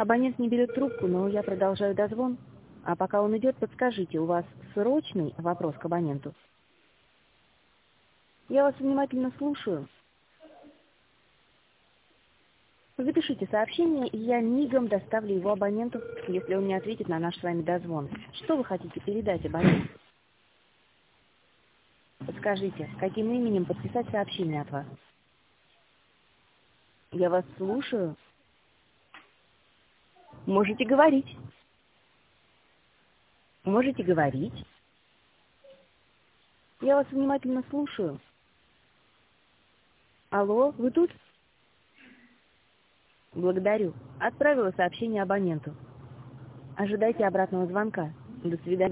Абонент не берет трубку, но я продолжаю дозвон. А пока он идет, подскажите, у вас срочный вопрос к абоненту? Я вас внимательно слушаю. Запишите сообщение, и я мигом доставлю его абоненту, если он не ответит на наш с вами дозвон. Что вы хотите передать абоненту? Подскажите, каким именем подписать сообщение от вас? Я вас слушаю. Можете говорить. Можете говорить. Я вас внимательно слушаю. Алло, вы тут? Благодарю. Отправила сообщение абоненту. Ожидайте обратного звонка. До свидания.